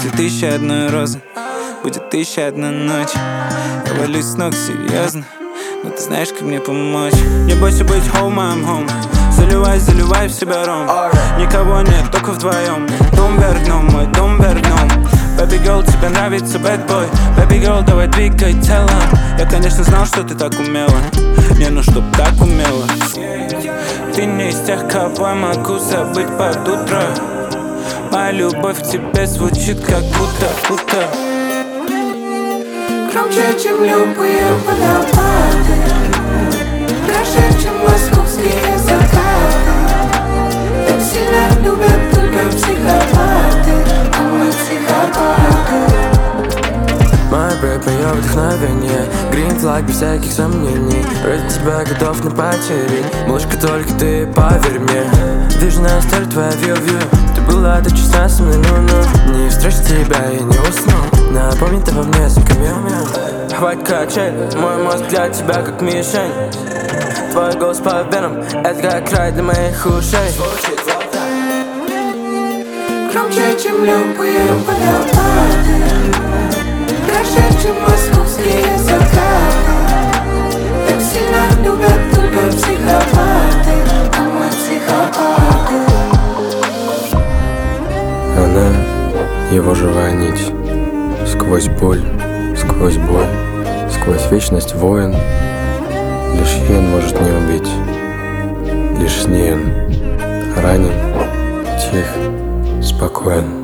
Будет 1001 розы, будет 1001 ночь. Я валюсь с ног, серьезно, но ты знаешь, как мне помочь. Не бойся быть home, I'm home. Заливай в себя ром. Никого нет, только вдвоем. Дом вверх дном, мой дом вверх дном. Baby girl, тебе нравится bad boy. Baby girl, давай двигай телом. Я, конечно, знал, что ты так умела. Не, ну чтоб так умела. Ты не из тех, кого я могу забыть под утро. Моя любовь к тебе звучит как будто громче, чем любые водопады, дрожит, чем московские закаты. Так сильно любят только психопаты, а мы психопаты. Мой брэп, моё вдохновение, green flag без всяких сомнений. Ради тебя готов на потери, малышка, только ты поверь мне. Вижу на старт твоя view. Ты была так честна со мной, не встречу тебя, я не усну. Напомни ты во мне мил. Хватит качель, мой мозг для тебя как мишень. Твой голос по венам, это как рай для моих ушей. Громче, чем любые водопады, дрожит, чем московские закаты. Так сильно любят только психопаты, а мы психопаты. Она — его живая нить. Сквозь боль, сквозь бой, сквозь вечность воин. Лишь ей он может не убить. Лишь с ней он ранен, тих, спокоен.